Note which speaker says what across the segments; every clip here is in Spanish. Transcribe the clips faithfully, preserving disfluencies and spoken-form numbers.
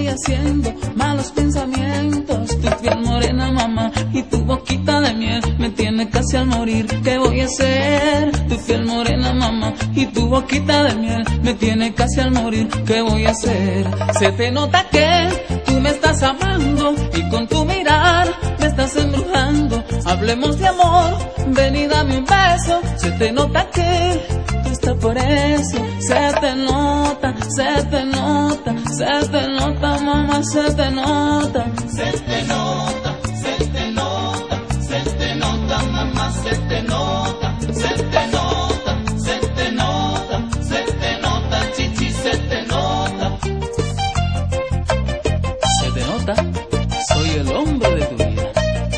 Speaker 1: haciendo malos pensamientos. Tu piel morena, mamá, y tu boquita de miel me tiene casi al morir. ¿Qué voy a hacer? Tu piel morena, mamá, y tu boquita de miel me tiene casi al morir. ¿Qué voy a hacer? Se te nota que tú me estás amando y con tu mirar me estás embrujando. Hablemos de amor, ven y dame un beso. Se te nota que tú estás por eso. Se te nota, se te nota, se te nota, mamá, se te nota.
Speaker 2: Se te nota, se te nota, se te nota, mamá, se te nota. Se te nota, se te nota, se te nota, chichi, se te nota.
Speaker 1: Se te nota, soy el hombre de tu vida.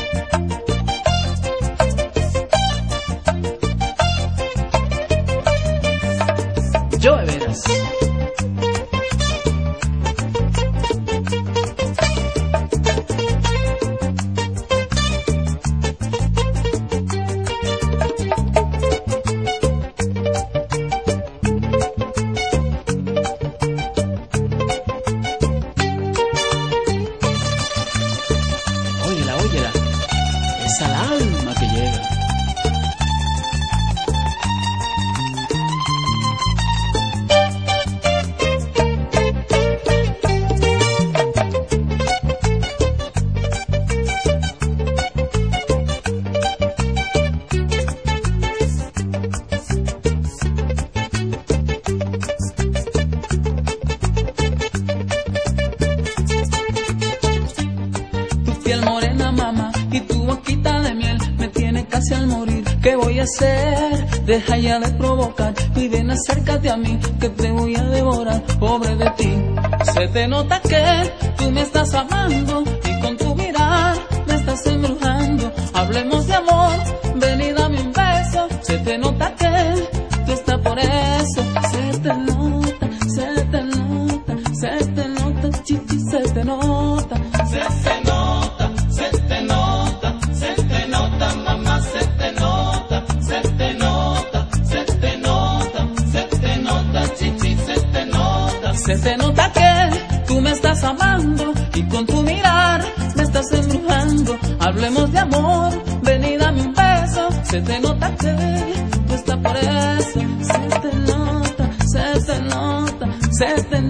Speaker 1: Yo de veras. Óyela, óyela, es al alma que llega. Morena, mamá, y tu boquita de miel me tiene casi al morir. ¿Qué voy a hacer? Deja ya de provocar y ven acércate a mí, que te voy a devorar, pobre de ti. Se te nota que tú me estás amando y con tu mirar me estás embrujando. Hablemos de amor, ven y dame un beso. Se te nota que tú estás por eso. Se te nota, se te nota, se te nota, chichi, se te nota.
Speaker 2: Se te nota, se te nota, se te nota, mamá, se te nota. Se te nota, se te nota, se te nota, chichi, se te nota.
Speaker 1: Se te nota que tú me estás amando y con tu mirar me estás embrujando. Hablemos de amor, ven y dame un beso. Se te nota que tú estás por eso. Se te nota, se te nota, se te